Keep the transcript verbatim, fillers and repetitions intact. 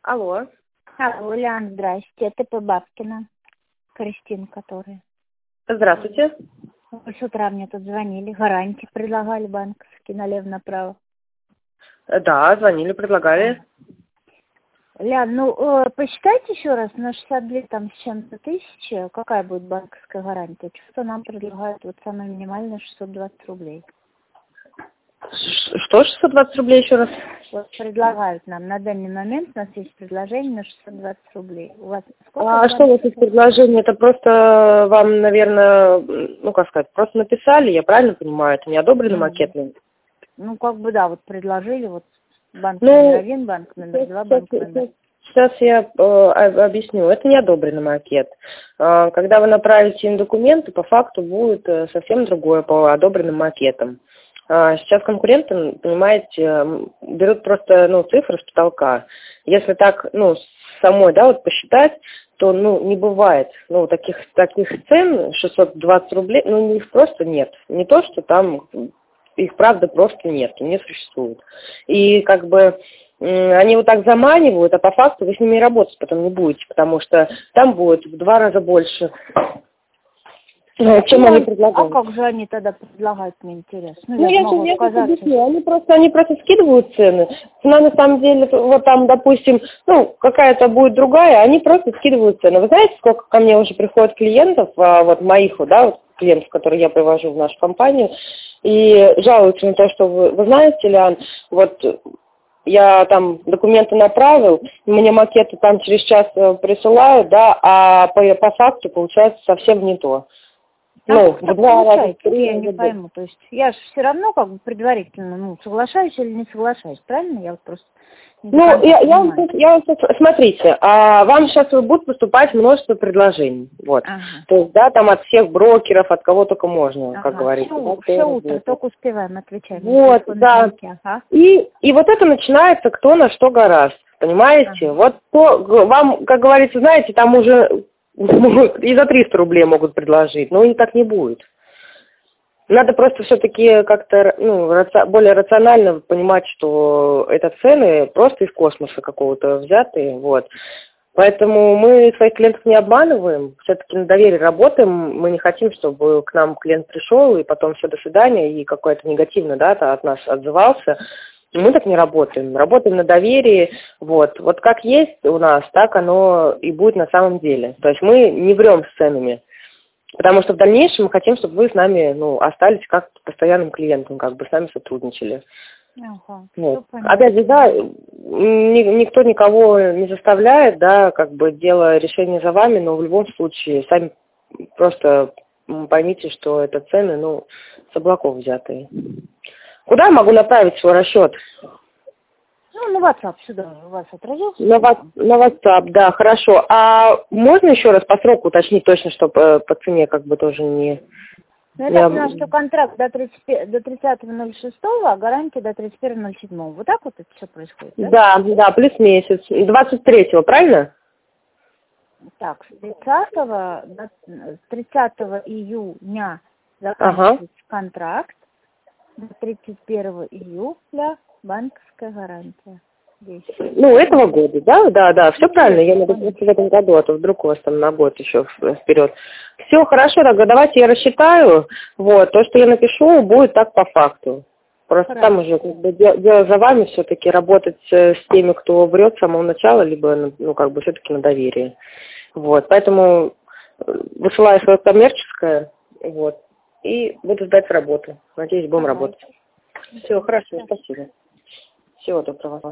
Алло. Алло, Лян, здрасте. Это П. Бабкина, Кристина, которая. Здравствуйте. Вы с утра мне тут звонили, гарантии предлагали банковские налево-направо. Да, звонили, предлагали. Лян, ну, э, посчитайте еще раз, на шестьдесят две там с чем-то тысячи, какая будет банковская гарантия? Что нам предлагают, вот самое минимальное, шестьсот двадцать рублей. Ш- Что, шестьсот двадцать рублей еще раз? Вот предлагают нам, на данный момент у нас есть предложение на шестьсот двадцать рублей. У вас сколько? А что у вас есть предложение? Это просто вам, наверное, ну, как сказать, просто написали, я правильно понимаю? Это не одобренный макет? Ну, как бы, да, вот предложили, вот банк Ну, номер один, банк номер два, банк номер... Сейчас я э, объясню. Это не одобренный макет. Э, когда вы направите им документы, по факту будет э, совсем другое по одобренным макетам. Э, сейчас конкуренты, понимаете, э, берут просто ну, цифры с потолка. Если так, ну, самой, да, вот посчитать, то, ну, не бывает, ну, таких, таких цен шестьсот двадцать рублей, ну, их просто нет. Не то, что там их, правда, просто нет, не существует. И, как бы, они вот так заманивают, а по факту вы с ними работать потом не будете, потому что там будет в два раза больше, чем ну, они предлагают. А как же они тогда предлагают, мне интересно? Ну, Ну, я, я могу сейчас отказаться. объясню. Они просто, они просто скидывают цены. Цена на самом деле, вот там, допустим, ну, какая-то будет другая, они просто скидывают цены. Вы знаете, сколько ко мне уже приходит клиентов, а, вот моих, да, вот клиентов, которые я привожу в нашу компанию, и жалуются на то, что вы, вы знаете, Лян, вот я там документы направил, мне макеты там через час присылают, да, а по, по факту получается совсем не то. А Ну, как так два раза, получается? три Я раза не больше. пойму. То есть я же все равно как бы предварительно, ну, соглашаюсь или не соглашаюсь, правильно? Я вот просто не до Ну, конца я, я, вам, понимаю. я вам сейчас- смотрите, а вам сейчас будут поступать множество предложений, вот. Ага. То есть, да, там от всех брокеров, от кого только можно, как Ага. говорится. Все, Да, все кто утро, работает. только успеваем отвечать. на Вот, телефонные да. звонки. Ага. И, и вот это начинается кто на что гораст, понимаете? Ага. Вот то, г- вам, как говорится, знаете, там уже и за триста рублей могут предложить, но и так не будет. Надо просто все-таки как-то ну, раци- более рационально понимать, что это цены просто из космоса какого-то взятые, вот. Поэтому мы своих клиентов не обманываем, все-таки на доверии работаем, мы не хотим, чтобы к нам клиент пришел и потом все, до свидания, и какой-то негативно, да, от нас отзывался. Мы так не работаем, работаем на доверии, вот. Вот как есть у нас, так оно и будет на самом деле. То есть мы не врем с ценами. Потому что в дальнейшем мы хотим, чтобы вы с нами, ну, остались как постоянным клиентом, как бы с нами сотрудничали. Ага. Вот. Всё понятно. Опять же, да, ни- никто никого не заставляет, да, как бы дело решение за вами, но в любом случае сами просто поймите, что это цены, ну, с облаков взятые. Куда я могу направить свой расчет? Ну, на WhatsApp сюда у вас отразился? На, ва- на WhatsApp, да, хорошо. А можно еще раз по сроку уточнить точно, чтобы по цене как бы тоже не... Ну, я Я- так понимаю, что контракт до тридцатого ноль шестого, а гарантия до тридцать первого ноль седьмого. Вот так вот это все происходит, да? Да, да, плюс месяц. двадцать третьего, правильно? Так, с тридцатого, до тридцатого июня заканчивается Ага. контракт, до тридцать первого июля банковская гарантия. Действует. Ну, этого года, да? Да, да, все правильно. Я надо просто в этом году, а то вдруг у вас там на год еще вперед. Все, хорошо, тогда давайте я рассчитаю. Вот, то, что я напишу, будет так по факту. Просто Хорошо. там уже как бы, де- дело за вами все-таки работать э, с теми, кто врет с самого начала, либо, ну, как бы все-таки на доверии. Вот, поэтому э, высылаю свое коммерческое, вот, и буду ждать работы. Надеюсь, будем Давай. работать. Все, хорошо, спасибо. Всего доброго.